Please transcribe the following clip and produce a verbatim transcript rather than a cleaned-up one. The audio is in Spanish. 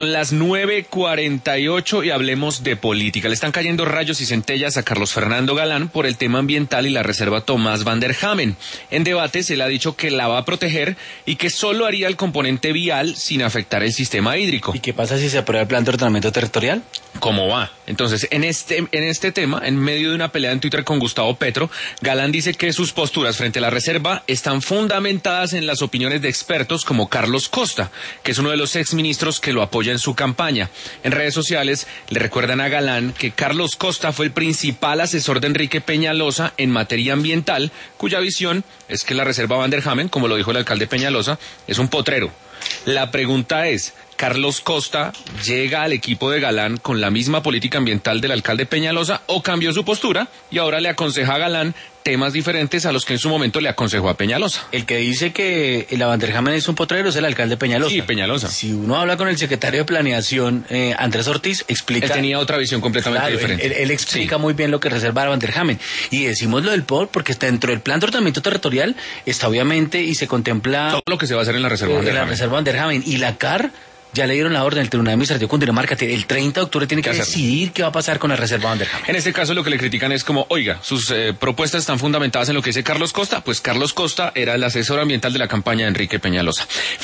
Las nueve cuarenta y ocho y hablemos de política. Le están cayendo rayos y centellas a Carlos Fernando Galán por el tema ambiental y la reserva Tomás Van der Hamen. En debates él ha dicho que la va a proteger y que solo haría el componente vial sin afectar el sistema hídrico. ¿Y qué pasa si se aprueba el plan de ordenamiento territorial? ¿Cómo va? Entonces, en este, en este tema, en medio de una pelea en Twitter con Gustavo Petro, Galán dice que sus posturas frente a la reserva están fundamentadas en las opiniones de expertos como Carlos Costa, que es uno de los exministros que lo apoya en su campaña. En redes sociales le recuerdan a Galán que Carlos Costa fue el principal asesor de Enrique Peñalosa en materia ambiental, cuya visión es que la reserva Van der Hamen, como lo dijo el alcalde Peñalosa, es un potrero. La pregunta es, ¿Carlos Costa llega al equipo de Galán con la misma política ambiental del alcalde Peñalosa o cambió su postura y ahora le aconseja a Galán temas diferentes a los que en su momento le aconsejó a Peñalosa? El que dice que la Van der Hamen es un potrero es el alcalde Peñalosa. Sí, Peñalosa. Si uno habla con el secretario de Planeación, eh, Andrés Ortiz, explica... Él tenía otra visión completamente claro, diferente. Él, él explica sí. muy bien lo que reserva la Van der Hamen. Y decimos lo del P O R porque dentro del plan de ordenamiento territorial está obviamente y se contempla... todo lo que se va a hacer en la reserva eh, Van der la Hamen. reserva Van der Hamen. Y la C A R... ya le dieron la orden, el Tribunal Administrativo de Cundinamarca, el treinta de octubre tiene que decidir qué va a pasar con la reserva Van der Hamen. En este caso lo que le critican es como, oiga, sus eh, propuestas están fundamentadas en lo que dice Carlos Costa, pues Carlos Costa era el asesor ambiental de la campaña de Enrique Peñalosa.